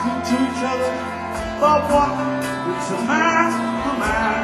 talking to each other about what it's a man,